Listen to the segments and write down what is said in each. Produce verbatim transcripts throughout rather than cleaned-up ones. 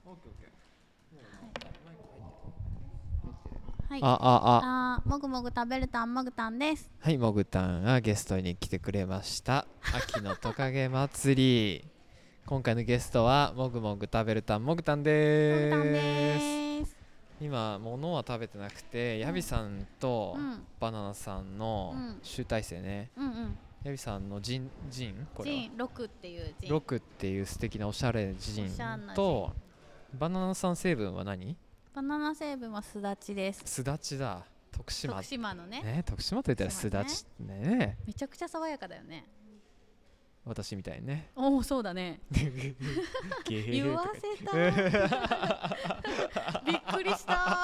オッケーオッケー。 はい、 あああーもぐもぐ食べるたんもぐたんです。 はい、もぐたんがゲストに来てくれました。秋のトカゲ祭り。今回のゲストはもぐもぐ食べるたんもぐたんでもぐたんーです。 今物は食べてなくて、ヤビさんとうんバナナさんのうん集大成ね。 うんうん。 ヤビさんのジンジンこれはジン六っていうジン。 ロクっていう素敵なおしゃれなジンおしゃれなと、バナナさん成分は何？ バナナ成分はすだちです。 すだちだ。徳島徳島のね。 ね、徳島といったらすだちね。 めちゃくちゃ爽やかだよね。 私みたいにね。 おお、そうだね。言わせた。びっくりした。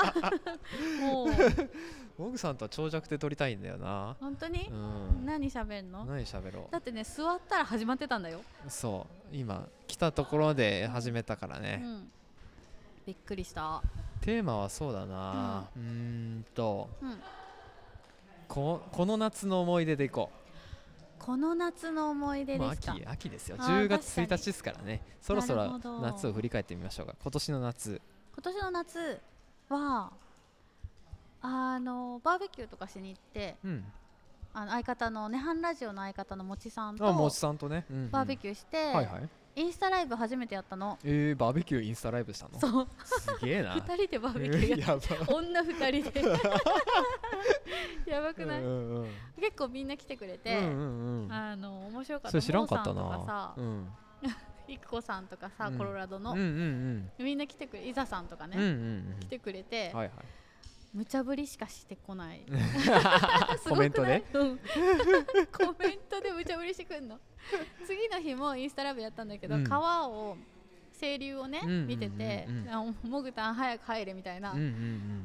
もう。 モグさんとは長尺で撮りたいんだよな。 本当に？ うん。 何喋んの？ 何喋ろだってね、座ったら始まってたんだよ。 う。そう今来たところで始めたからね、 うん、びっくりした。 テーマはそうだな、うーんと、 うん、 こ, この夏の思い出でいこう。 この夏の思い出ですか。 もう秋秋ですよ。 あーじゅうがつついたちですからね。そろそろなるほど夏を振り返ってみましょうか。今年の夏。 今年の夏はあのバーベキューとかしに行って、 うん。 あの相方のネハンラジオの相方のもちさんあ、もとちさんとね、うんうん、 バーベキューして、 はいはい。 インスタライブ初めてやったの。 えー、バーベキューインスタライブしたの？ そう、 すげえな。 ふたりでバーベキューやっやばた。女ふたりでやばくない？ うんうんうん、 結構みんな来てくれて、 うんうんうん、 あの面白かった。 それ知らんかったモーさんとかな。 さ、 うん、 いくこさんとかさ、 うん、 コロラドの、 うんうんみんな来てくれ、いざさんとかね、 うんうんうん、 来てくれて、 はいはい、 無茶ぶりしかしてこない。 コメントで、 うん、コメントで無茶ぶりしてくんの。次の日もインスタライブやったんだけど、うん、川を清流をね、うんうんうんうん、見てて、もぐたん早く入れみたいな、うんうんうん、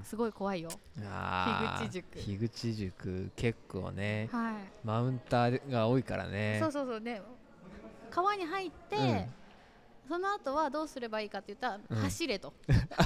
すごい怖いよ。 あ樋口塾樋口塾結構ね、 はい、 マウンターが多いからね。 そうそうそうで、川に入って、うん、その後はどうすればいいかって言ったら、うん、走れと。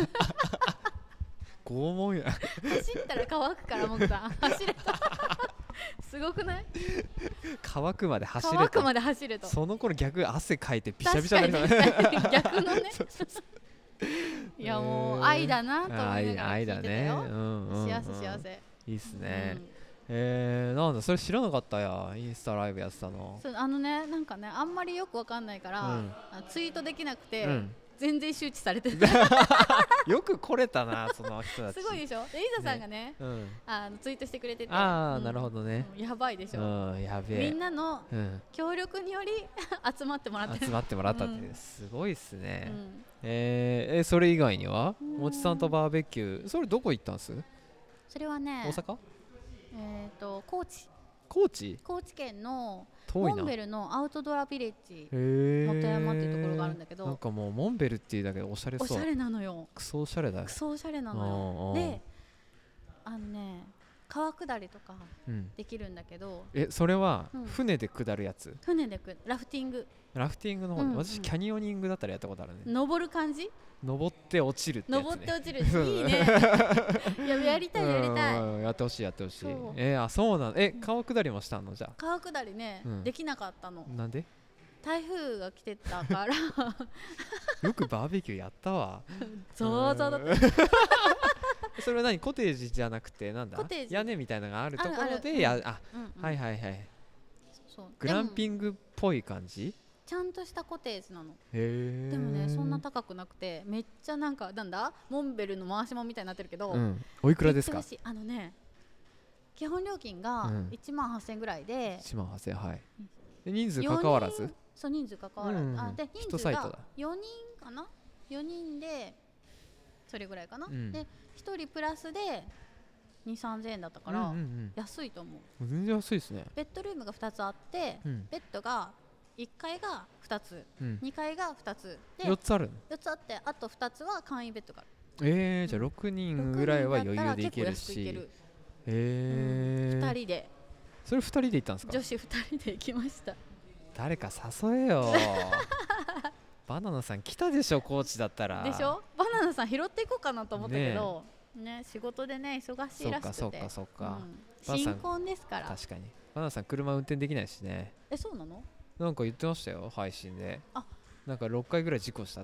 拷問や。 走ったら乾くからもぐたん走れと。すごくない？ 乾くまで走れと。 乾くまで走れと。 その頃逆汗かいてびしゃびしゃになる。 逆のね。いやもう愛だなと思いながら聞いてたよ。 愛だね。うんうんうん、 幸せ幸せ。 いいっすね。うん、えー、なんだそれ知らなかったや。インスタライブやってたの。 そう、あのね、なんかね、あんまりよくわかんないから、うん、ツイートできなくて、うん、全然周知されてる。 よく来れたな、その人たち。 すごいでしょ。で、いざさんがね、うん、あのツイートしてくれてて、 ああ、うん、なるほどね、 うん、やばいでしょ、 うん、やべえ。 みんなの協力により集まってもらってる。 集まってもらったって、うん、すごいっすね。うん、えー、えそれ以外にはもちさんとバーベキュー、それどこ行ったんす？ それはね、 大阪？ えっと高知。 高知？ 高知県のモンベルのアウトドアビレッジ本山っていうところがあるんだけど、 なんかもうモンベルっていうだけでおしゃれそう。 おしゃれなのよ。 クソおしゃれだよ。 クソおしゃれなのよ。で、あのね、川下りとかできるんだけど、 うん、えそれは船で下るやつ？うん、 船でくラフティング。 ラフティングの方で、うんうん、私キャニオニングだったらやったことあるね。 登る感じ？ 登って落ちるってやつ、ね、 登って落ちる。いいね。いや、やりたいやりたい。 やってほしいやってほしい。えー、あそうなの。え川下りもしたの？じゃあ川下りね、うん、できなかったの。 なんで？ 台風が来てたからよくバーベキューやったわ。 そうそうだったそれは何？コテージじゃなくてなんだ？屋根みたいなのがあるところでや、あ、うんうん、はいはいはい。そうグランピングっぽい感じ？ ちゃんとしたコテージなの。 へでもね、そんな高くなくて、めっちゃなんかなんだモンベルの回し物みたいになってるけど、 うん、おいくらですか？ あのね、基本料金がいちまんはっせんえんぐらいで、 いちまんはっせんえん、はい。で人数関わらず？ そう、人数関わらず、うん、あで人数がよにんかな、よにんでそれぐらいかな、うん、でひとりプラスでにせんさんぜんえんだったから、うんうんうん、安いと思う。 全然安いですね。 ベッドルームがふたつあって、うん、ベッドがいっかいがふたつ、うん、にかいがふたつでよっつあるの？ よっつあって、あとふたつは簡易ベッドがある。 えー、じゃあろくにんぐらいは余裕でいけるし。 へえー、 ふたりで。 それふたりで行ったんですか？ 女子ふたりで行きました。 誰か誘えよ。バナナさん来たでしょ、高知だったら。 でしょ。バナナさん拾っていこうかなと思ったけど、ね、ね、仕事でね忙しいらしくて。 そうかそうかそうか、 うん、新婚ですから。 確かにバナナさん車運転できないしね。 え、そうなの？ なんか言ってましたよ、配信で。あ、なんかろっかいぐらい事故したって。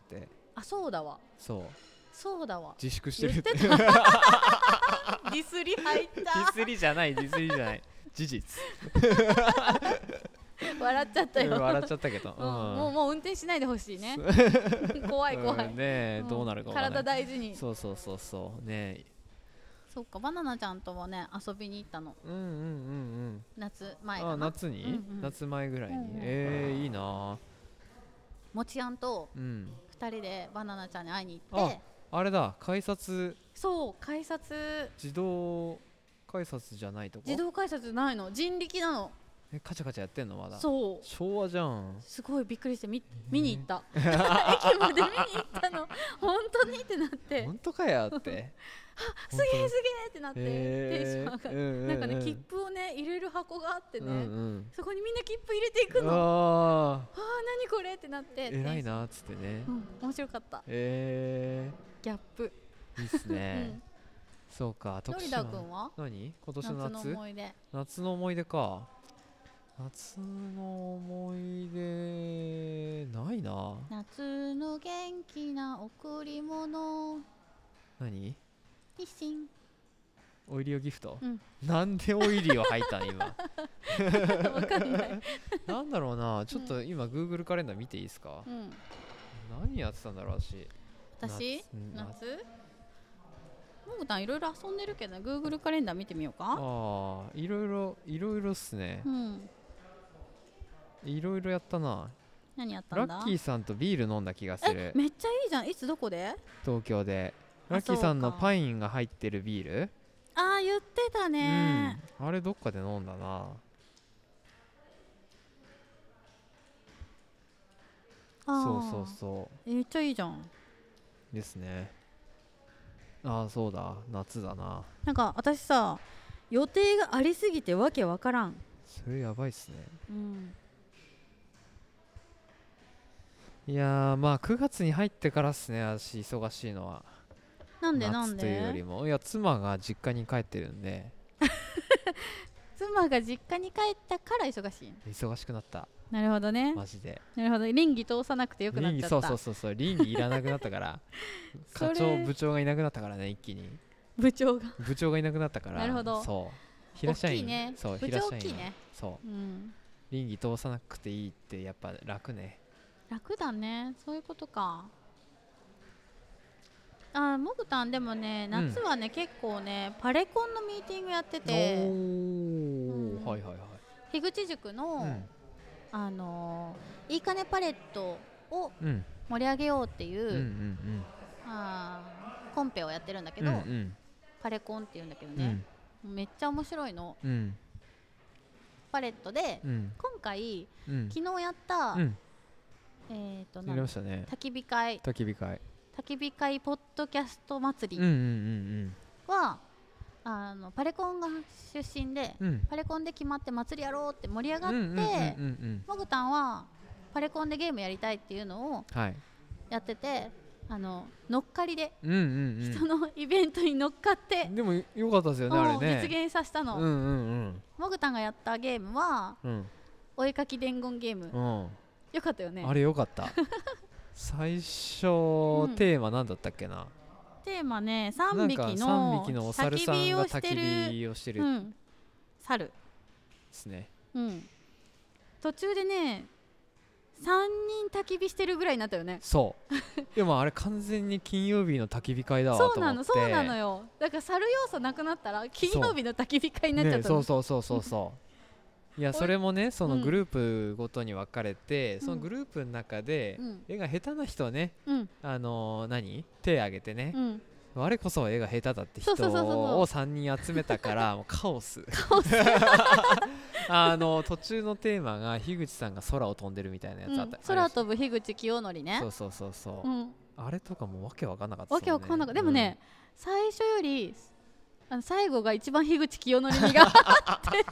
あ、そうだわ。 そうそうだわ。 自粛してるってディスり入った。ディスりじゃないディスりじゃない事実笑っちゃったよ、 うん、笑っちゃったけど、 うん、もうもう運転しないでほしいね怖い怖い、 うん、ね、うん、どうなるかわからない。 体大事に。 そうそうそうそうね。 そっか、バナナちゃんとはね遊びに行ったの。 うんうんうんうん。 夏前かな。 あ、夏に、うんうん、夏前ぐらいに、うんうん、えー、いいな。 もちやんとふたりでバナナちゃんに会いに行って、 あ, あれだ、改札。 そう、改札、 自動改札じゃないとこ。 自動改札じゃないの、人力なの。 え、カチャカチャやってんのまだ。 そう、 昭和じゃん。 すごいびっくりして 見, 見に行った駅まで見に行ったの本当にってなって、 本当かやってあ、すげえすげえってなって、テンション上がって、うんうんうん、なんかね、切符をね入れる箱があってね、うんうん、そこにみんな切符入れていくの。ああ、何これってなって、 偉いなっつってね、 うん、面白かった。 えー、 ギャップいいっすね、うん、そうか。 ノリダ君は何、今年の夏、 夏の思い出。 夏の思い出か。夏の思い出ないな。 夏の元気な贈り物。 何？ キッシン。 オイリオギフト、 うん、 なんでオイリオ入ったん今わかんないなんだろうな、ちょっと今 Google カレンダー見ていいですか、うん、何やってたんだろう私。 私夏もぐたんいろいろ遊んでるけど Google カレンダー見てみようか。 ああ、いろいろいろいろっすね、うん、いろいろやったな。 何やったんだ。 ラッキーさんとビール飲んだ気がする。 めっちゃいいじゃん。いつどこで。東京で。ラッキーさんのパインが入ってるビール。 ああ、言ってたね、 うん、あれどっかで飲んだな。そうそうそう。 めっちゃいいじゃんですね。ああ、そうだ、夏だな。 なんか私さ、予定がありすぎてわけわからん。 それやばいっすね、 うん、 いやー、まあくがつに入ってからっすね、私忙しいのは。 なんでなんで。 夏というよりも、いや、妻が実家に帰ってるんで妻が実家に帰ったから忙しい。 忙しくなった。 なるほどね。 マジで。 なるほど。倫理通さなくてよくなっちゃった。 そうそうそうそう、倫理いらなくなったから課長部長がいなくなったからね、一気に部長が部長がいなくなったから。 なるほど。 そう平社員、 大きいね、 そう部長大きいね。 そう、うん、倫理通さなくていいってやっぱ楽ね。 楽だね、そういうことか。あ、もぐたんでもね、夏はね、うん、結構ねパレコンのミーティングやってて、おー、 うん、はいはいはい、 樋口塾の、うん、あのー、いいかねパレットを盛り上げようっていう、うんうんうん、あコンペをやってるんだけど、うんうん、パレコンっていうんだけどね、うん、めっちゃ面白いの、うん、パレットで、うん、今回、うん、昨日やった、うん、えーとなん焚き火会焚き火会焚き火会ポッドキャスト祭りは、うんうんうんうん、あのパレコンが出身で、うん、パレコンで決まって祭りやろうって盛り上がって、もぐたんはパレコンでゲームやりたいっていうのをやってて、はい、あの乗っかりで、うんうんうん、人のイベントに乗っかってでもよかったですよね、あれね実現させたの、うんうんうん、もぐたんがやったゲームは、うん、お絵かき伝言ゲーム、うん、よかったよね。 あれよかった最初、うん、テーマ何だったっけな。 テーマね、さんびきのお猿さんが焚き火をしてる、うん、 猿ですね、 うん、途中でねさんにん焚き火してるぐらいになったよね。 そうでもあれ完全に金曜日の焚き火会だわと思って。 そうなのそうなのよ。だから猿要素なくなったら金曜日の焚き火会になっちゃったの、 ね、そうそうそうそうそういやそれもね、そのグループごとに分かれて、うん、そのグループの中で、うん、絵が下手な人はね、うん、あのー、何手挙げてね、うん、我こそ絵が下手だって人をさんにん集めたからもうカオスカオスあの途中のテーマが樋口さんが空を飛んでるみたいなやつあった、うん、 空飛ぶ樋口清則ね。 そうそうそうそう、うん、あれとかもうわけわかんなかった、ね、 わけわかんなかった。でもね、うん、最初よりあの最後が一番樋口清則味があって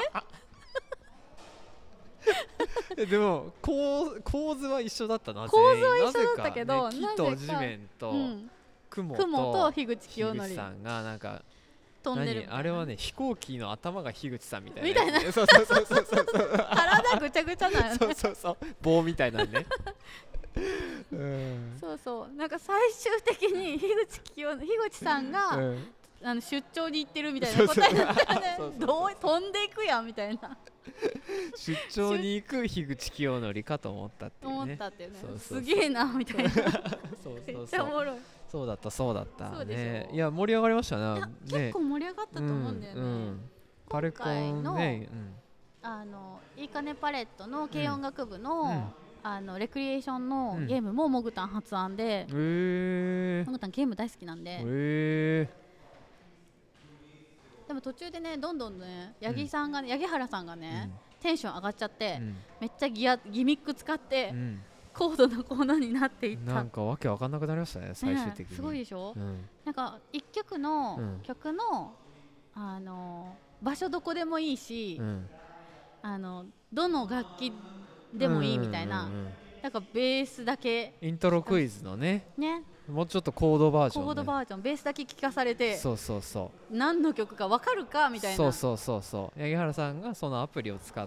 でも構図は一緒だったな。 構図は一緒だったけど、 ね、木と地面と雲と、 雲と樋口清則さんがなんか飛んでるみたいな。 あれはね飛行機の頭が樋口さんみたいな、 みたいなそうそうそうそうそう体ぐちゃぐちゃなよねそうそうそう棒みたいなねうん、 そうそうなんか最終的に樋口清樋口さんが、うん、あの出張に行ってるみたいな答えだったよね。どう飛んでいくやんみたいな出張に行く樋口清則かと思ったっていうね。 思ったっていうね。そうそうそうすげえなみたいなそうそうそうめっちゃおもろい。 そうだったそうだったそうでしょ、 ね、いや盛り上がりましたね。 結構盛り上がったと思うんだよね、うんうん、 パレコンね、うん、 あのいいかねパレットの軽音楽部の、うん、あのレクリエーションのゲームもモグタン発案で、うん、モグタンゲーム大好きなんで、 えー、でも途中でねどんどんね八木さんが、ね、八木原さんがね、うん、テンション上がっちゃって、うん、めっちゃギアギミック使って、うん、高度なコーナーになっていった。 なんかわけわかんなくなりましたね最終的に、 ね、すごいでしょ、 うん、 なんか一曲の、うん、曲の、あの場所どこでもいいし、うん、あのどの楽器でもいいみたいな、うんうんうんうん、なんかベースだけイントロクイズのねねもうちょっとコードバージョン、ね、 コードバージョンベースだけ聞かされてそうそうそう何の曲か分かるかみたいな。 そうそうそうそう八木原さんがそのアプリを使って、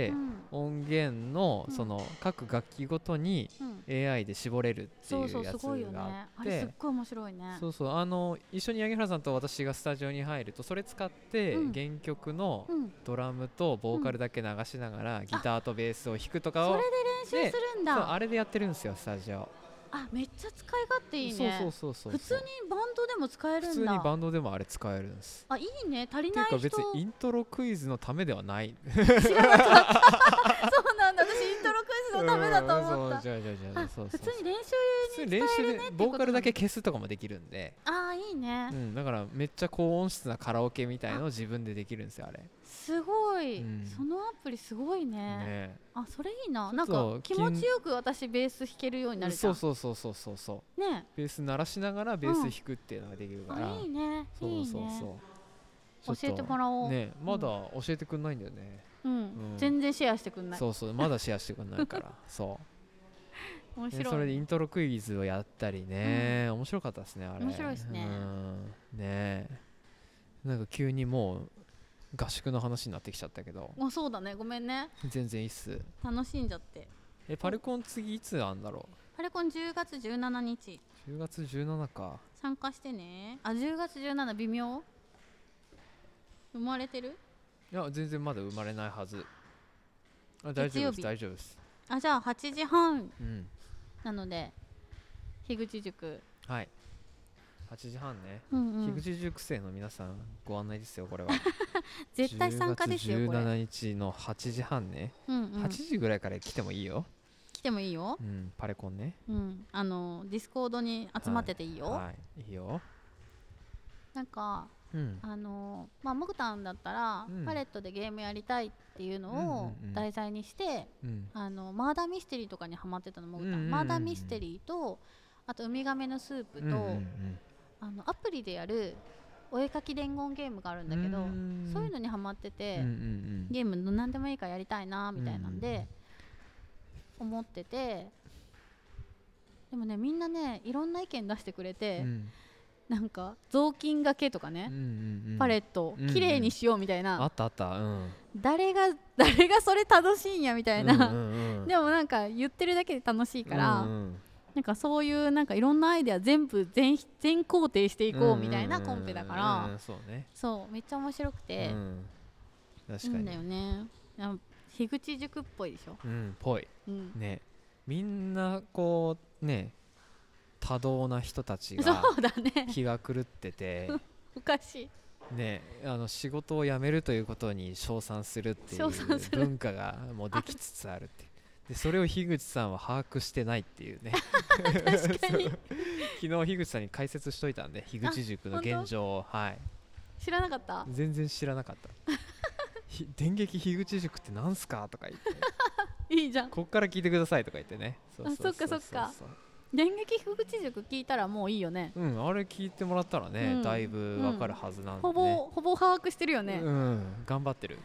うん、音源のその各楽器ごとに エーアイ で絞れるっていうやつがあって、そうそうすごいよね。 あれすっごい面白いね。 そうそうあの一緒に八木原さんと私がスタジオに入るとそれ使って原曲のドラムとボーカルだけ流しながらギターとベースを弾くとかをそれで練習するんだ。 そうあれでやってるんですよスタジオ。 あめっちゃ使い勝手いいね。 そうそうそうそう普通にバンドでも使えるんだ。 普通にバンドでもあれ使えるんです。 あいいね足りない人。 っていうか別にイントロクイズのためではない知らなかったそうなんだ私イントロクイズのためだと思った。 そうじゃあじゃあじゃあそうそう普通に練習に使えるねってこと。練習でボーカルだけ消すとかもできるんで。 あいいね、 うん、だからめっちゃ高音質なカラオケみたいのを自分でできるんですよあれ。 すごい、うん、そのアプリすごい ね, ねあそれいいな。なんか気持ちよく私ベース弾けるようになるじゃん。 そうそうそうそうそうねベース鳴らしながらベース弾くっていうのができるから、 うん、いいねそうそうそういいね教えてもらおうね。まだ教えてくんないんだよね、 うんうん、全然シェアしてくんない。 そうそうまだシェアしてくんないからそう面白い、 ね、それでイントロクイズをやったりね、うん、面白かったですねあれ。 面白いですね、 うん、ねなんか急にもう合宿の話になってきちゃったけど。 あそうだねごめんね。 全然いいっす。 楽しんじゃって。 えパレコン次いつあんだろう。 パレコンじゅうがつじゅうしちにち。 じゅうがつじゅうしちか。 参加してね。あじゅうがつじゅうしち微妙。生まれてる？ いや全然まだ生まれないはず。あ大丈夫です大丈夫です。 あじゃあはちじはん、うん、なので樋口塾。 はい。はちじはんね、 うんうん、 樋口塾生の皆さんご案内ですよこれは絶対参加ですよじゅうがつじゅうしちにちのはちじはんね、うんうん、はちじぐらいから来てもいいよ。 来てもいいよ、 うん、パレコンね、 うん、あのディスコードに集まってていいよ。 はい、はい、いいよ。 なんか、うん、あのまあモグタンだったら、うん、パレットでゲームやりたいっていうのを題材にして、うんうんうん、あのマーダーミステリーとかにハマってたのモグタン、うんうんうん、マーダーミステリーとあとウミガメのスープと、うんうんうんあのアプリでやるお絵かき伝言ゲームがあるんだけどそういうのにハマってて、うんうんうん、ゲームの何でもいいからやりたいなみたいなんで、うんうん、思っててでもねみんなねいろんな意見出してくれて、うん、なんか雑巾がけとかね、うんうんうん、パレットきれいにしようみたいな、うんうん、 あったあった、うん、 誰が誰がそれ楽しいんやみたいな、うんうんうん、でもなんか言ってるだけで楽しいから、うんうんなんかそういうなんかいろんなアイデア全部 全, 全肯定していこうみたいなコンペだから、 うんうん、そうね、 そうめっちゃ面白くて、うん、確かにいいんだよね。樋口塾っぽいでしょ。 うんぽい、うん、ねみんなこうね多動な人たちがそうだね気が狂ってておかしいねあの仕事を辞めるということに称賛するっていう文化がもうできつつあるっていうでそれを樋口さんは把握してないっていうね確かに昨日樋口さんに解説しといたんで樋口塾の現状を、はい、 知らなかった。 全然知らなかった電撃樋口塾ってなんすかとか言っていいじゃんこっから聞いてくださいとか言ってね。 そうそうそうそうあそっかそっか電撃樋口塾聞いたらもういいよね。 うんあれ聞いてもらったらね、うん、だいぶわかるはずなんで、ねうん、 ほぼほぼ把握してるよね。 うん頑張ってる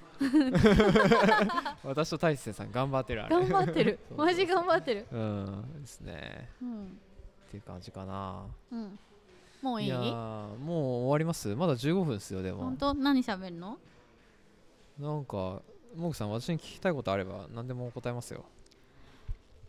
私と大勢さん頑張ってるあれ頑張ってるマジ頑張ってるうんですね、うん、っていう感じかな、 うん、もういい？いやもう終わります。まだじゅうごふんですよ。でも本当何喋るの？ なんかモグさん私に聞きたいことあれば何でも答えますよ。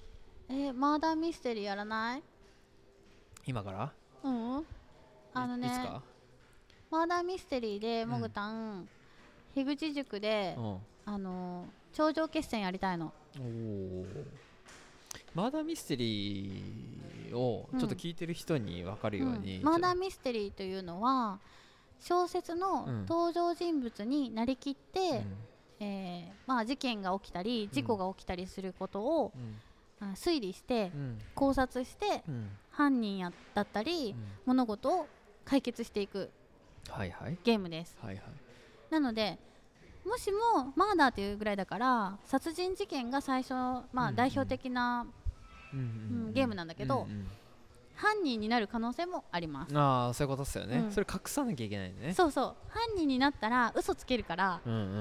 えー、マーダーミステリーやらない？ 今から？ うんあのね、いつかマーダーミステリーでもぐたん、うん、樋口塾で、うん、あのー、頂上決戦やりたいの。 おマーダーミステリーをちょっと聞いてる人に分かるように、 うんうん、マーダーミステリーというのは小説の登場人物になりきって、うんえーまあ、事件が起きたり事故が起きたりすることを、うん、推理して、うん、考察して、うん、犯人やだったり、うん、物事を解決していく、はいはい、ゲームです、はいはい、なのでもしもマーダーというぐらいだから殺人事件が最初、まあ、代表的な、うんうんうん、ゲームなんだけど、うんうん犯人になる可能性もあります。 ああそういうことですよね、うん、それ隠さなきゃいけないね。 そうそう犯人になったら嘘つけるから、うんうんうんうん、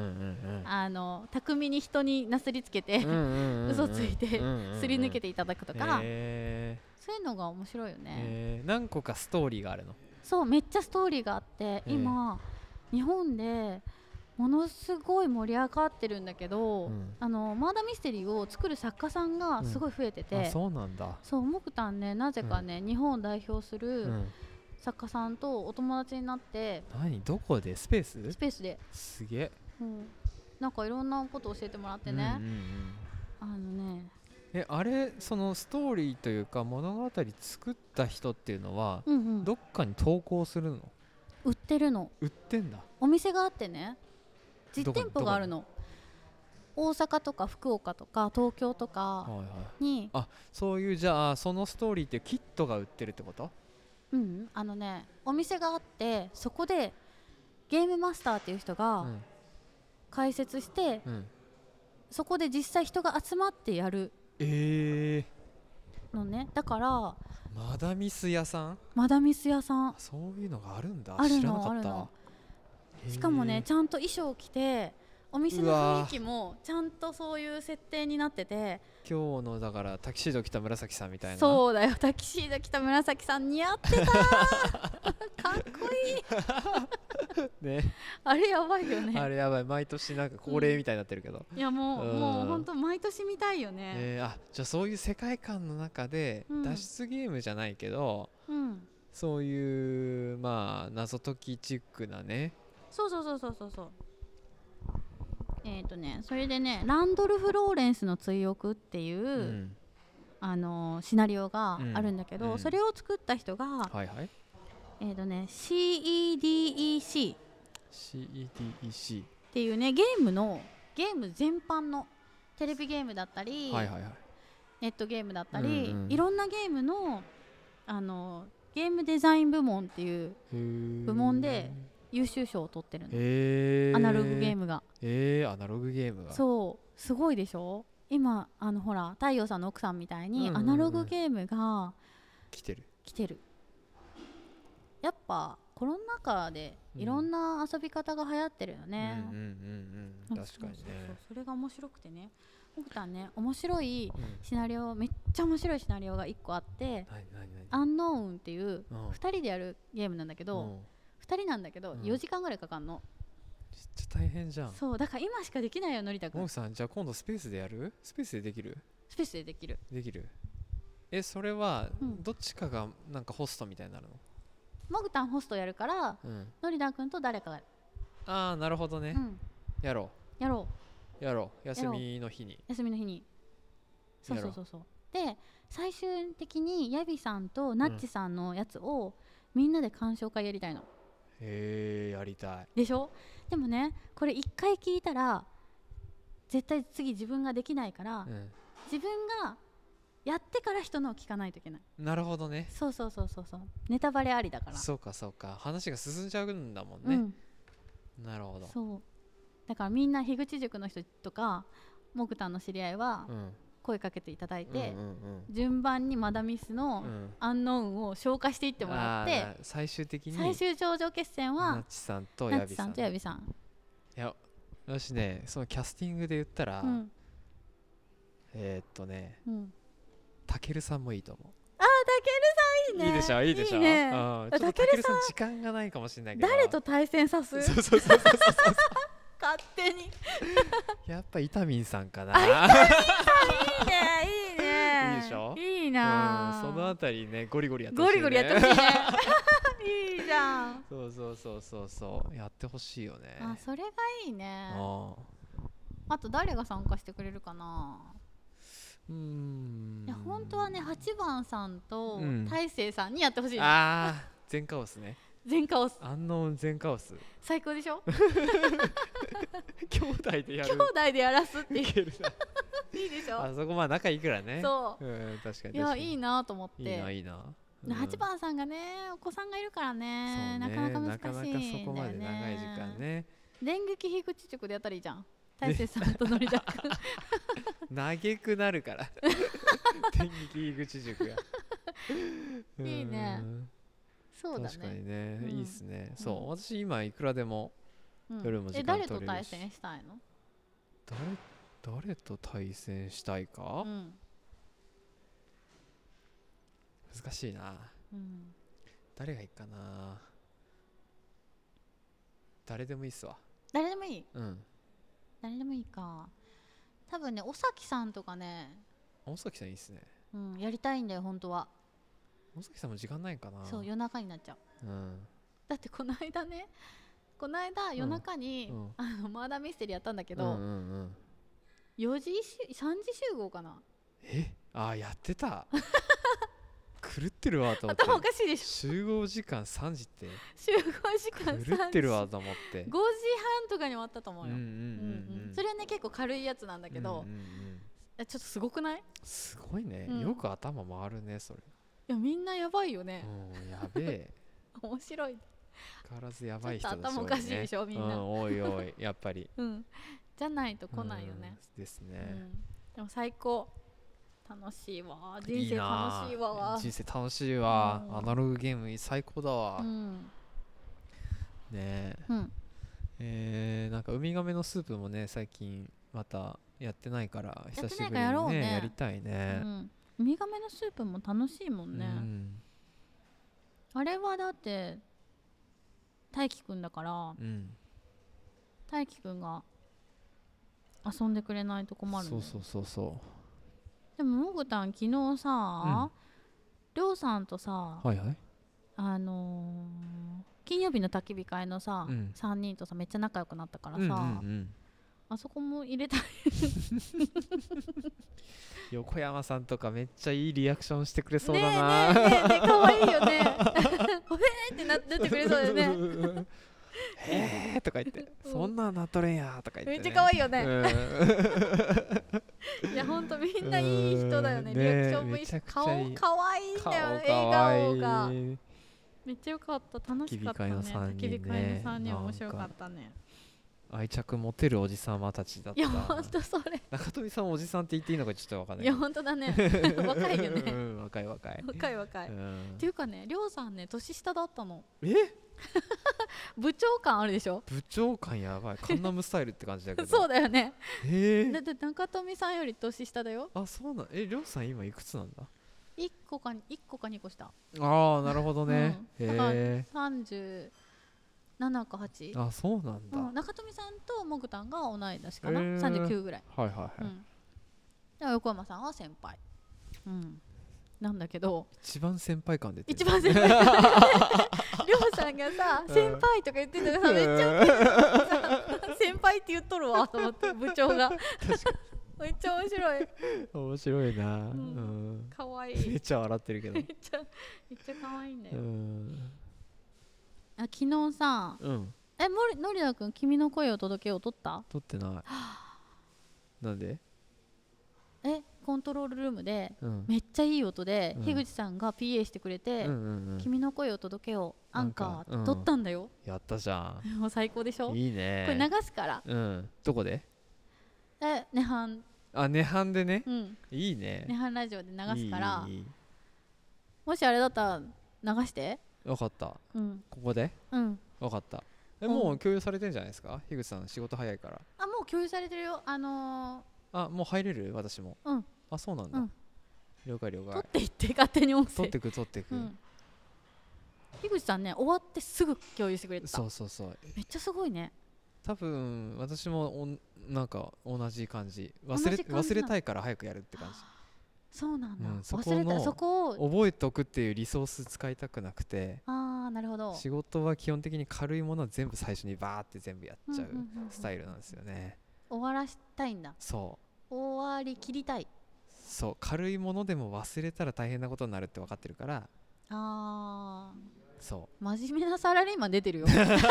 あの巧みに人になすりつけて、うんうんうんうん、嘘ついて、うんうんうん、すり抜けていただくとか、えー、そういうのが面白いよね、 えー、何個かストーリーがあるの？ そうめっちゃストーリーがあって、えー、今日本でものすごい盛り上がってるんだけど、うん、あのマーダーミステリーを作る作家さんがすごい増えてて、うん、 あそうなんだ。 そうもくたんねなぜかね、うん、日本を代表する作家さんとお友達になって、 うん、何どこでスペーススペースですげえ、 うん、なんかいろんなこと教えてもらってね、うんうんうん、あのねえあれそのストーリーというか物語作った人っていうのは、うんうん、どっかに投稿するの？ 売ってるの。 売ってんだ。 お店があってね実店舗があるの。大阪とか福岡とか東京とかに、はいはい、 あそういうじゃあそのストーリーっていうキットが売ってるってこと？ うんあのねお店があってそこでゲームマスターっていう人が解説して、うん、そこで実際人が集まってやるえー、のねだからマダミス屋さんマダミス屋さんそういうのがあるんだ。 あるの知らなかった。 あるのしかもねちゃんと衣装を着てお店の雰囲気もちゃんとそういう設定になってて今日のだからタキシード着た紫さんみたいな。 そうだよタキシード着た紫さん似合ってたかっこいいねあれやばいよね。 あれやばい毎年なんか恒例みたいになってるけど、 うん、いやもう、うん、もうほんと毎年見たいよね、 えー、あじゃあそういう世界観の中で脱出ゲームじゃないけど、うん、そういうまあ謎解きチックなねそうそうそうそうそうそうえーとねそれでねランドルフ・ローレンスの追憶っていう、うん、あのー、シナリオがあるんだけど、うん、それを作った人が、はいはい、えーとね シーイーディーイーシーシーイーディーイーシーっていうねゲームのゲーム全般のテレビゲームだったり、はいはいはい、ネットゲームだったり、うんうん、いろんなゲームの、あのー、ゲームデザイン部門っていう部門で優秀賞を取ってるの、えー、アナログゲームが、 えー、アナログゲームがそうすごいでしょ今あのほら太陽さんの奥さんみたいに、うんうんうん、アナログゲームが来てる来てるやっぱコロナ禍でいろんな遊び方が流行ってるよね、うんうんうんうん、確かにね。そうそうそうそれが面白くてね奥さんね面白いシナリオ、うん、めっちゃ面白いシナリオがいっこあってアンノーンっていうふたりでやるゲームなんだけど、うんふたりなんだけど、うん、よじかんぐらいかかんの。 めっちゃ大変じゃん。 そうだから今しかできないよのりたくん。 もぐさんじゃあ今度スペースでやる？スペースでできる？ スペースでできるできるえそれはどっちかがなんかホストみたいになるの？ もぐたんホストやるから、うん、のりたくんと誰かがやる。 ああなるほどね、うん、やろうやろうやろう休みの日に休みの日にそうそうそうそうで最終的にヤビさんとナッチさんのやつを、うん、みんなで鑑賞会やりたいの。 へーやりたいでしょ。でもねこれ一回聞いたら絶対次自分ができないから、うん、自分がやってから人のを聞かないといけない。 なるほどね。 そうそうそうそうそうネタバレありだから。 そうかそうか話が進んじゃうんだもんね、うん、なるほど。 そうだからみんな樋口塾の人とかもぐたんの知り合いは、うん声かけていただいて、うんうんうん、順番にマダミスのアンノーンを消化していってもらって、うん、 最終的に最終頂上決戦はナッチさんとヤビさん。 ナッチさんとヤビさん。 いや私ねそのキャスティングで言ったら、うん、えー、っとね、うん、たけるさんもいいと思う。 あーたけるさんいいね。 いいでしょいいでしょ。いいね、うん、ちょっとたけるさん時間がないかもしれないけど誰と対戦さすそうそうそうそうそう勝手にやっぱイタミンさんかな。 あイタミンさんいいねいいねいいでしょ。 いいな、 うん、そのあたりねゴリゴリやってほしいね。 ゴリゴリやってほしいねいいじゃん。 そうそうそうそうそうやってほしいよね。 あ、それがいいね。 ああと誰が参加してくれるかな。 うーん、 いや本当はねはちばんさんと大勢さんにやってほしい、ね、 うん、ああ全カオスね。 全カオス、 アンノーン全カオス最高でしょ兄弟でやる、 兄弟でやらすっていういけるいいでしょ。 あそこまあ仲いいからね。 そう、 うん、確かに。 いやいいなと思って。 いいないいな、 うん、はちばんさんがねお子さんがいるから ね, ねなかなか難しいんだよね。なかなかそこまで長い時間ね。電撃樋口塾でやったらいいじゃん、大勢さんとのりだく長くなるから電撃樋口塾がいいね。そうだね、 確かにね、うん、いいっすね、 うん、 そう私今いくらでも夜も時間取れるし、 うん、え誰と対戦したいの。 誰誰と対戦したいか、うん、難しいな、うん、誰がいいかな。誰でもいいっすわ。 誰でもいい、 うん、 誰でもいいか。多分ね尾崎さんとかね。 尾崎さんいいっすね、 うん、やりたいんだよ本当は。 尾崎さんも時間ないかな。 そう夜中になっちゃう、うん、だってこの間ねこの間夜中に、うんうん、あのマーダーミステリーやったんだけど、うんうんうん、よじさんじ集合かな。 えあーやってた狂ってるわと思って。 頭おかしいでしょ。 集合時間さんじって集合時間さんじ狂ってるわと思ってごじはんとかに終わったと思うよ。それはね結構軽いやつなんだけど、うんうんうん、ちょっとすごくない？ すごいね、うん、よく頭回るねそれ。 いやみんなやばいよね。 うんやべえ面白い。 変わらずやばい人だし、ね、 頭おかしいでしょみんな、 うん、おいおいやっぱり、 うん、じゃないと来ないよね、 うん、ですね、 うん、でも最高楽しいわ。人生楽しいわ。 人生楽しいわ、うん、アナログゲーム最高だわ、うん、ねえ、うん、えー、なんかウミガメのスープもね最近またやってないから久しぶりに ね, や, ろうねやりたいね、うん、 ウミガメのスープも楽しいもんね、うん、あれはだって大輝くんだから、うん、大輝くんが遊んでくれないと困るんだよ。 そうそうそうそうでももぐたん昨日さ、りょうさんとさ、 はいはい、 あのー、金曜日の焚き火会のさ、うん、さんにんとさめっちゃ仲良くなったからさ、うんうんうん、あそこも入れたい横山さんとかめっちゃいいリアクションしてくれそうだな。 ねえねえねえかわいいよねおへーってなってくれそうだよねへーとか言って、うん、そんなんなっとれんやとか言って、ね、 めっちゃかわいいよね、うん、いやほんとみんないい人だよね、リアクションもいいし、顔かわいいんだよ、笑顔がめっちゃよかった、楽しかったね。焚き火会のさんにん面白かったね。 愛着持てるおじさまたちだった。 いやほんとそれ中富さんおじさんって言っていいのかちょっと分かんない。 いやほんとだね若いよね、 うん、若い若い若い若い、うん、っていうかねりょうさんね年下だったの。 え部長感あるでしょ。 部長感やばい、カンナムスタイルって感じだけどそうだよね。 えー、 だって中富さんより年下だよ。 あそうなん、えりょうさん今いくつなんだ。 いっこかいっこかにこ下。 ああなるほどね、 うん、へえさんじゅうななかはち。 あそうなんだ、 うん、中富さんともぐたんが同い年かな、さんじゅうきゅうぐらい。 はいはいはい、うん、 で横山さんは先輩、うん、なんだけど一番先輩感出てる。 一番先輩感りょうさんがさ、うん、先輩とか言ってたからさめっちゃウケる先輩って言っとるわと思って部長がめっちゃ面白い面白いな、うんうん、かわいい。 めっちゃ笑ってるけどめっちゃめっちゃかわいいんだよ。うんあ昨日さ、うん、えのりのりだくん君の声を届けよう撮った？ 撮ってないなんで？ えコントロールルームで、うん、めっちゃいい音で、うん、樋口さんが ピーエー してくれて、うんうんうん、君の声を届けようアンカー、うん、撮ったんだよ。 やったじゃんもう最高でしょ。 いいね。 これ流すから、 うん、どこで？ えネハン。 あネハンでね、 うん、 いいね。 ネハンラジオで流すからいいいいもしあれだったら流して。 分かった、 うん、 ここで、 うん、 分かった。え、もう共有されてんじゃないですか、樋口さん仕事早いから。 あもう共有されてるよ。あのー、あもう入れる私も。 うんあそうなんだ、うん、了解了解。 取っていって勝手に音声取ってく取ってく、うん、 樋口さんね終わってすぐ共有してくれてた。 そうそうそうめっちゃすごいね。 多分私もおなんか同じ感じ忘れ忘れたいから早くやるって感じ。 そうなんだ、うん、 そこの忘れたそこを覚えておくっていうリソース使いたくなくて、 あーなるほど、 仕事は基本的に軽いものは全部最初にバーって全部やっちゃうスタイルなんですよね。 終わらしたいんだ。 そう終わり切りたい。 そう、軽いものでも忘れたら大変なことになるって分かってるから。 あー、 そう真面目なサラリーマン出てるよ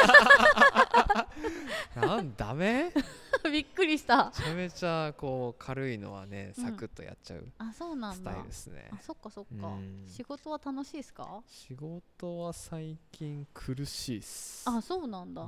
なんダメびっくりした。 めちゃめちゃこう軽いのはね、サクッとやっちゃう、うん、 あ、そうなんだ、 スタイルですね。 あ、そっかそっか、うん、仕事は楽しいですか？ 仕事は最近苦しいっす。 あ、そうなんだ。 うん、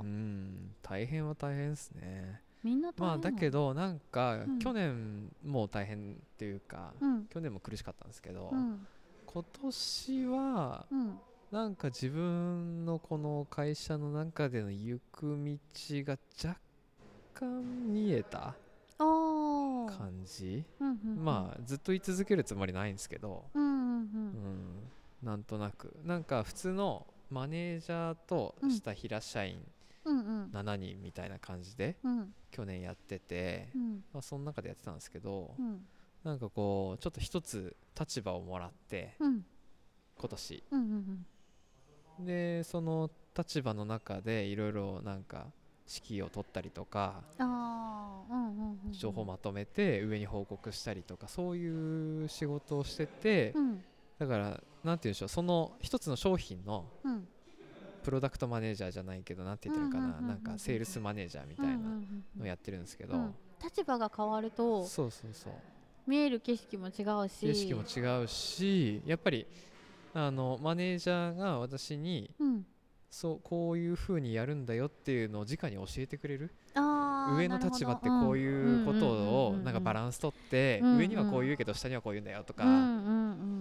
大変は大変ですね。 みんな大変。 まあだけどなんか、うん、去年も大変っていうか、うん、去年も苦しかったんですけど、うん、今年は、うん、なんか自分のこの会社の中での行く道が若干見えた感じ、うんうんうん、まあずっと言い続けるつもりないんですけど、うんうんうんうん、なんとなくなんか普通のマネージャーとした平社員しちにんみたいな感じで去年やってて、うん、まあ、その中でやってたんですけど、うん、なんかこうちょっと一つ立場をもらって、うん、今年、うんうんうん、でその立場の中でいろいろなんか指揮を取ったりとか、あ、うんうんうん、情報をまとめて上に報告したりとか、そういう仕事をしてて、うん、だからなんて言うんでしょう、その一つの商品のプロダクトマネージャーじゃないけど、なんて言ってるかな、なんかセールスマネージャーみたいなのをやってるんですけど、うん、 立場が変わるとそうそうそう見える景色も違うし景色も違うし、やっぱりあのマネージャーが私に、うん、そうこういう風にやるんだよっていうのを直に教えてくれる。あ、上の立場ってこういうことをなんかバランス取って、うんうん、上にはこう言うけど下にはこう言うんだよとか、うんうんうん、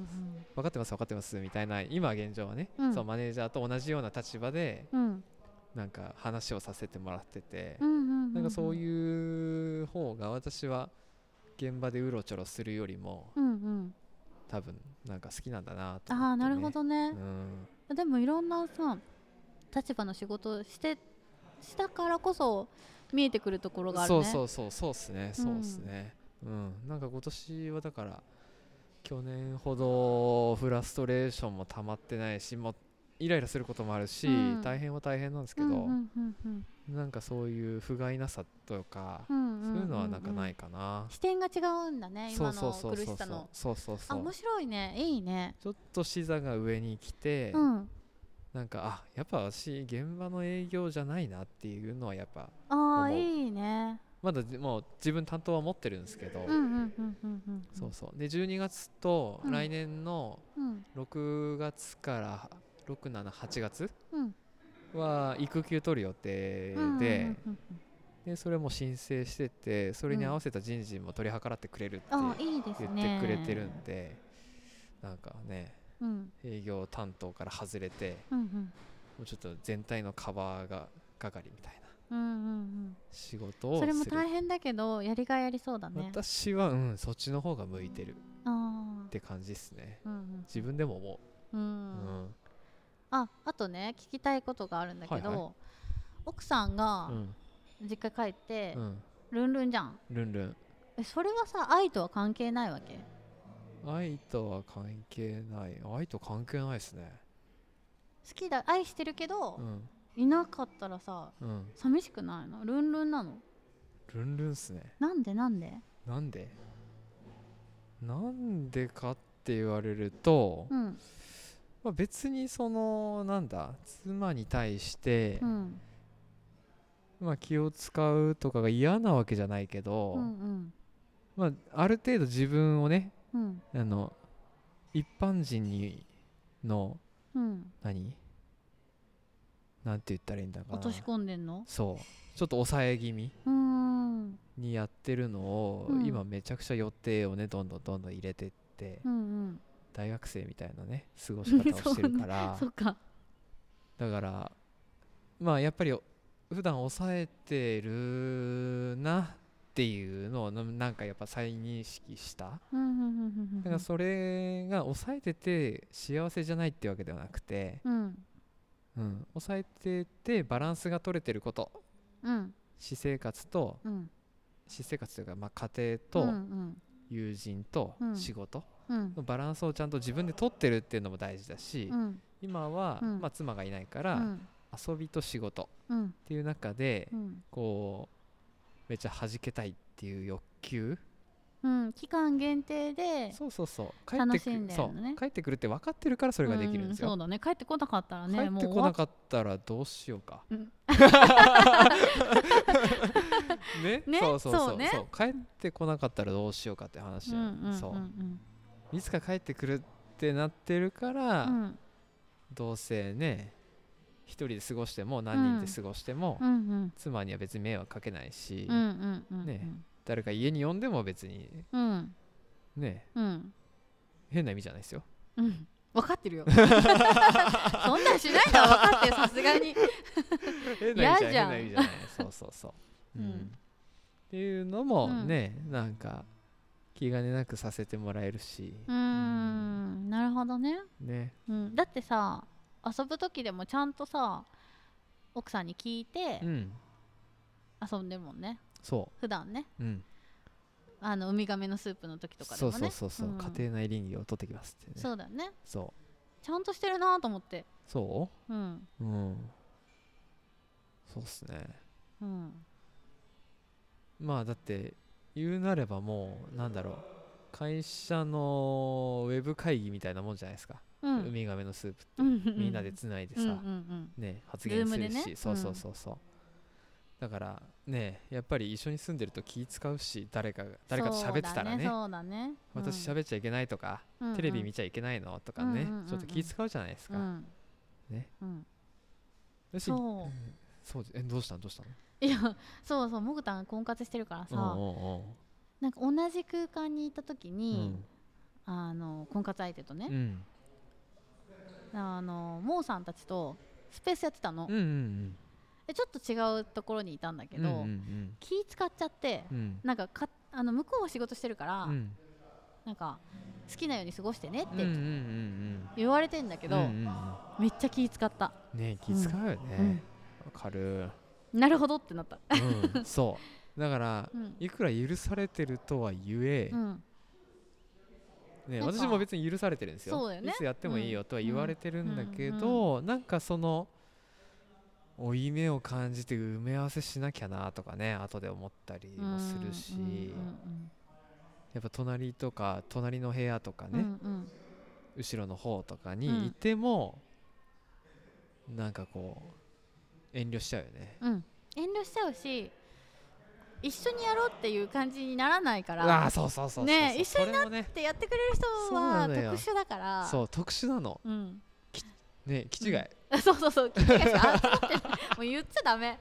分かってます分かってますみたいな、今現状はね、うん、そうマネージャーと同じような立場で、うん、なんか話をさせてもらってて、うんうんうんうん、なんかそういう方が私は現場でうろちょろするよりも、うんうん、多分なんか好きなんだなと思って、ね、 あ、なるほどね、うん、でもいろんなさ立場の仕事をしてしたからこそ見えてくるところがあるね。 そうそうそうそうっすね、そうっすね、うん、なんか今年はだから去年ほどフラストレーションも溜まってないし、もうイライラすることもあるし、うん、大変は大変なんですけど、うんうんうんうん、なんかそういう不甲斐なさとか、うんうんうんうん、そういうのはなんかないかな。 視点が違うんだね、今の苦しさの。そうそうそう、あ、面白いね、いいね。 ちょっと視座が上に来て、うん、なんかあ、やっぱ私現場の営業じゃないなっていうのはやっぱ思う。 あ、いいね。 まだもう自分担当は持ってるんですけど、そうそうでじゅうにがつと来年のろくがつからろく、しち、はちがつは育休取る予定で、でそれも申請してて、それに合わせた人事も取り計らってくれるって言ってくれてるんで、なんかね、うん、営業担当から外れて、うんうん、もうちょっと全体のカバーが係みたいな、うんうんうん、仕事をする。 それも大変だけどやりがいありそうだね。 私は、うん、そっちの方が向いてるって感じですね、うんうん、自分でも思う、うんうん、 あ, あとね聞きたいことがあるんだけど、はいはい、奥さんが実家帰って、うん、ルンルンじゃん。 ルンルン。 え、それはさ愛とは関係ないわけ？ 愛とは関係ない。愛と関係ないですね。 好きだ、愛してるけど、うん、いなかったらさ、うん、寂しくないの？ルンルンなの？ ルンルンっすね。 なんでなんでなんでなんでかって言われると、うん、まあ、別にそのなんだ妻に対して、うん、まあ、気を使うとかが嫌なわけじゃないけど、うんうん、まあ、ある程度自分をね、うん、あの一般人にの、うん、何なんて言ったらいいんだかな、 落とし込んでんの？ そうちょっと抑え気味にやってるのを、うん、今めちゃくちゃ予定をねどんどんどんどん入れてって、うんうん、大学生みたいなね過ごし方をしてるからそっか。 だからまあやっぱり普段抑えてるなっていうのをなんかやっぱ再認識した。だからそれが抑えてて幸せじゃないってわけではなくて、うんうん、抑えててバランスが取れてること、うん、私生活と、うん、私生活というか、まあ、家庭と、うんうん、友人と仕事、 のバランスをちゃんと自分で取ってるっていうのも大事だし、うん、今は、うんまあ、妻がいないから、うん、遊びと仕事っていう中で、うん、こうめっちゃ弾けたいっていう欲求、 うん、期間限定でそうそうそう楽しんでるのね。帰ってくるって分かってるからそれができるんですよ、 うん、そうだね。帰ってこなかったらね、 帰ってこなかったらどうしようか、うん、ね, ねそうそうそうそう、ね、そう帰ってこなかったらどうしようかって話じゃん、うんうんうんうん、そういつか帰ってくるってなってるから、うん、どうせね一人で過ごしても何人で過ごしても、うんうんうん、妻には別に迷惑かけないし、うんうんうんうん、ね誰か家に呼んでも別に、うん、ね、うん、変な意味じゃないですよ、 うん、分かってるよそんなんしないのは分かってるさすがに変な意味じゃないそうそうそう、うんうん、っていうのもね、うん、なんか気兼ねなくさせてもらえるし、 うーんなるほどね、ね、うん、だってさ遊ぶ時でもちゃんとさ奥さんに聞いて、うん、遊んでるもんね。そう普段ね、うん、あのウミガメのスープの時とかでもね、 そうそうそうそう、うん、家庭内倫理を取ってきますって、ね、 そうだよね。 そうちゃんとしてるなと思って。 そううん、うん、そうっすね、うん、まあだって言うなればもうなんだろう会社のウェブ会議みたいなもんじゃないですか、うん、ウミガメのスープって、うんうんうん、みんなでつないでさ、うんうんうんね、発言するし、ね、そうそうそうそう、うん、だからねやっぱり一緒に住んでると気使うし、誰か誰かと喋ってたらね、 そうだね、 うん、私喋っちゃいけないとか、うんうん、テレビ見ちゃいけないのとかね、うんうんうん、ちょっと気使うじゃないですか、うん、ね、うん、私そう、うん、そうえどうしたのどうしたのいやそうそう、もぐたん婚活してるからさ、おうおうおうなんか同じ空間にいた時に、うん、あの婚活相手とね、うん、あのモーさんたちとスペースやってたの、うんうんうん、でちょっと違うところにいたんだけど、うんうんうん、気使っちゃって、うん、なんかかあの向こうは仕事してるから、うん、なんか好きなように過ごしてねって言われてんだけど、うんうんうん、めっちゃ気使ったね。気使うよね、うん、わかる。 なるほどってなった、 うん、そうだから、うん、いくら許されてるとはいえ、うんね、私も別に許されてるんですよ。そうだよね、いつやってもいいよとは言われてるんだけど、うんうん、なんかその負い目を感じて埋め合わせしなきゃなとかね後で思ったりもするし、うんうんうんうん、やっぱ隣とか隣の部屋とかね、うんうん、後ろの方とかにいても、うん、なんかこう遠慮しちゃうよね、うん、 遠慮しちゃうし一緒にやろうっていう感じにならないから、 あそうそうそうそうね、一緒になってやってくれる人は特殊だから、 そう特殊なの、うん、ね気違い、 うん、そうそうそう気違いしあもう言っちゃダメ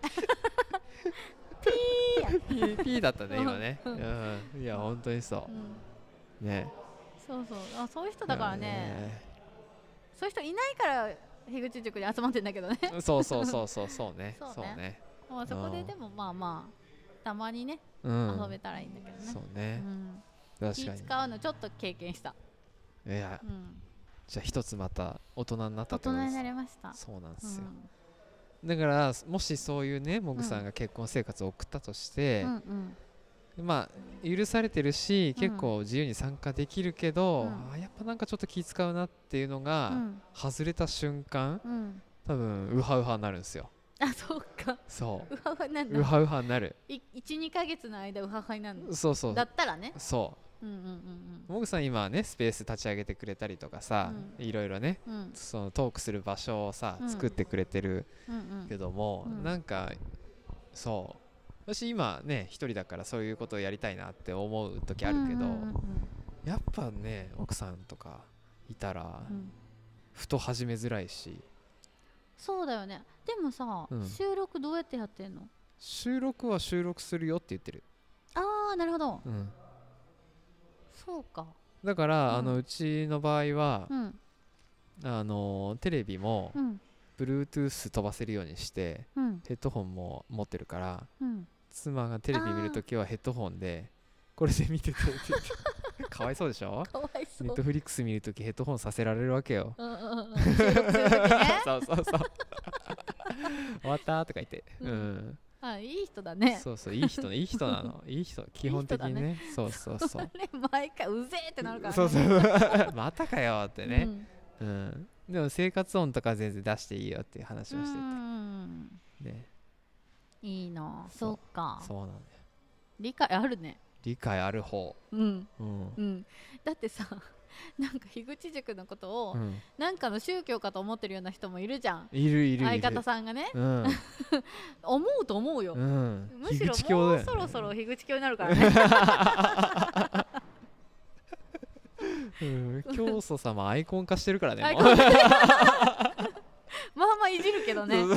ピーピーだったね今ね、うん、いや本当にそう、うん、ねそうそうあそういう人だからね、そういう人いないから樋口塾に集まってんだけどねそうそうそうそうそうねそうね、そうね、 まあ、そこででもまあまあたまにね、うん、遊べたらいいんだけどね。そうね、うん、確かに気使うのちょっと経験した。 いや、うん、じゃあ一つまた大人になったってことです。 大人になりました。 そうなんですよ、うん、だからもしそういうねもぐさんが結婚生活を送ったとして、うんうん、まあ許されてるし、うん、結構自由に参加できるけど、うん、あやっぱなんかちょっと気使うなっていうのが、うん、外れた瞬間、うん、多分ウハウハになるんですよ。 あ、そうか。 そうウハウハになるの。 ウハウハになる。 いち、にかげつの間ウハウハになるの。 そうそう。 だったらね。 そう。うんうんうんうん。もぐさん今はねスペース立ち上げてくれたりとかさ、うん、いろいろね、うん、そのトークする場所をさ、うん、作ってくれてるけども、うんうん、なんかそう私今ね一人だからそういうことをやりたいなって思う時あるけど、うんうんうんうん、やっぱね奥さんとかいたら、うん、ふと始めづらいし。 そうだよね。でもさ、うん、収録どうやってやってんの？ 収録は収録するよって言ってる。 ああなるほど、うん、そうか。 だから、うん、あのうちの場合は、うん、あのテレビも、うん、Bluetooth 飛ばせるようにして、うん、ヘッドホンも持ってるから、うん、妻がテレビ見るときはヘッドホンでこれで見ててって言ってかわいそうでしょ。 かわいそう。 ネットフリックス見るときヘッドホンさせられるわけよ。 うんうんうん、収録するときねそうそうそう終わったとか言って、うん、うん、 あ、いい人だね。 そうそう、いい人いい人なのいい人基本的に ね, ねそうそうそう。 毎回うぜーってなるからね。 そうそうまたかよってね、うん、うん、でも生活音とか全然出していいよっていう話をしてて、うんね、いいな。そっか。 そうなんだよ。 理解あるね。 理解ある方。 うん、うんうん、だってさ、なんか樋口塾のことを、うん、なんかの宗教かと思ってるような人もいるじゃん。 いるいるいる。 相方さんがね、うん、思うと思うよ、うん、むしろもうそろそろ樋口教になるからねうん、教祖様アイコン化してるからね。もうまあまあいじるけどね。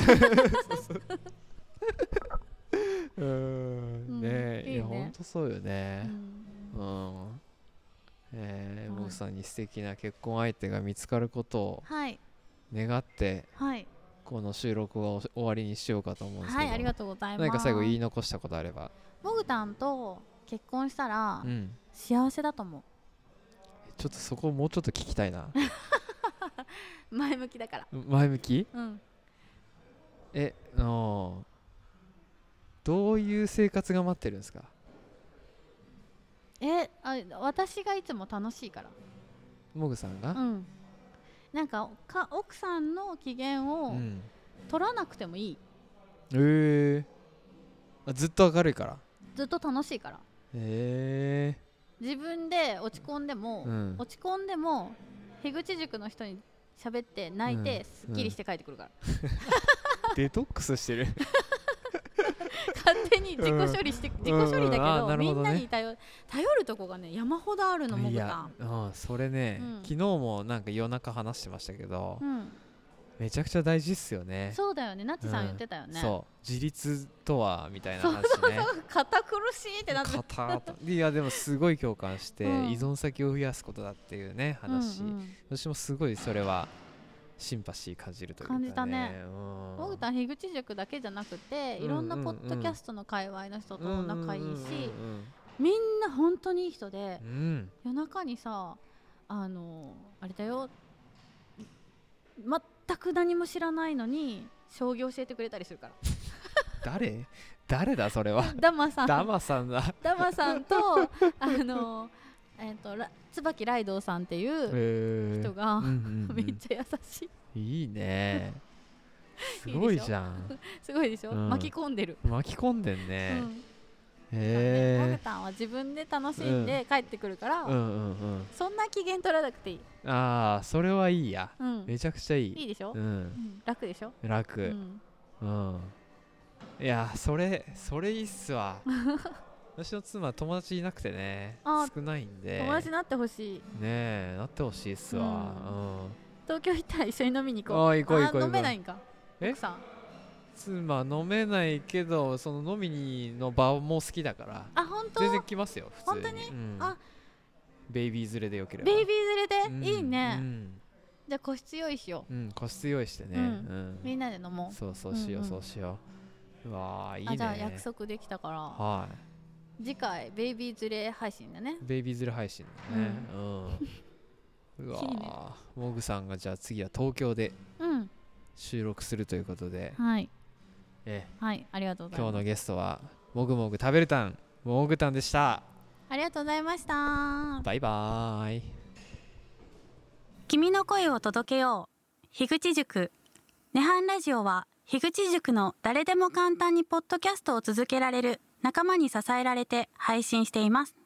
うんねえ、いいね、いやほんとそうよね。うん、うんえー、僕さんに素敵な結婚相手が見つかることを願って、はい、この収録を終わりにしようかと思うんですけど、 はい、ありがとうございます。 何か最後言い残したことあれば。 モグタンと結婚したら、うん、幸せだと思う。 ちょっとそこもうちょっと聞きたいな前向きだから。 前向き、 うん、 えあどういう生活が待ってるんですか。 えあ私がいつも楽しいから。 モグさんが、 うん、なんかか奥さんの機嫌を取らなくてもいい、 うん、えー、ずっと明るいから。 ずっと楽しいから。 えー、自分で落ち込んでも、うん、落ち込んでも樋口塾の人に喋って泣いてすっきりして帰ってくるから、 うん、デトックスしてる勝手に自己処理して、うん、自己処理だけど、うん、みんなに頼、頼るとこがね山ほどあるの。もぐたん、 うん、それね、うん、昨日もなんか夜中話してましたけど、うん、めちゃくちゃ大事っすよね。 そうだよね、なっちさん言ってたよね、うん、 そう自立とはみたいな話ね。 堅苦しいってなっていやでもすごい共感して、うん、依存先を増やすことだっていうね話、うんうん、私もすごいそれはシンパシー感じるというか、ね、 感じたね。モグタン樋口塾だけじゃなくて、いろんなポッドキャストの界隈の人と仲いいし、みんな本当にいい人で、うん、夜中にさ、あのあれだよ、全く何も知らないのに将棋教えてくれたりするから。 誰誰だそれは。 ダマさん。 ダマさんだ。 ダマさんとあのえー、と椿ライドウさんっていう人が、えーうんうんうん、めっちゃ優しい。いいね。すごいじゃん。 すごいでしょ、うん、巻き込んでる。 巻き込んでんね。うん、 へえ。モグタンは自分で楽しんで帰ってくるから、うんうんうんうん、そんな機嫌取らなくていい。 ああ、それはいいや、うん、めちゃくちゃいい。 いいでしょ、うんうん、楽でしょ。 楽、うんうん、いやそれそれいいっすわ。私の妻友達いなくてね、少ないんで友達になってほしいね。 え、なってほしいっすわ、うんうん、 東京行ったら一緒に飲みに行こう。 あ、行こう行こう行こう。 飲めないんか奥さん。 妻飲めないけど、その飲みにの場も好きだから。 あ、本当？ 全然来ますよ普通に。 本当に、うん、あ、 ベイビー連れでよければ。 ベイビー連れで、うん、いいね、うん、じゃあ個室用意しよう。うん、個室用意してね、うんうん、 みんなで飲もう。 そうそうしよう、うんうん、そうしよう。うわーいいね。 あ、じゃあ約束できたから、はい、次回ベイビー連れ配信だね。 ベイビー連れ配信だね、うん、うわーいいね。モグさんがじゃあ次は東京で収録するということで、 はい、 えはい、ありがとうございます。 今日のゲストはもぐもぐ食べるたんもぐたんでした。 ありがとうございました。 バイバーイ。 君の声を届けよう、樋口塾。ネハンラジオは樋口塾の誰でも簡単にポッドキャストを続けられる仲間に支えられて配信しています。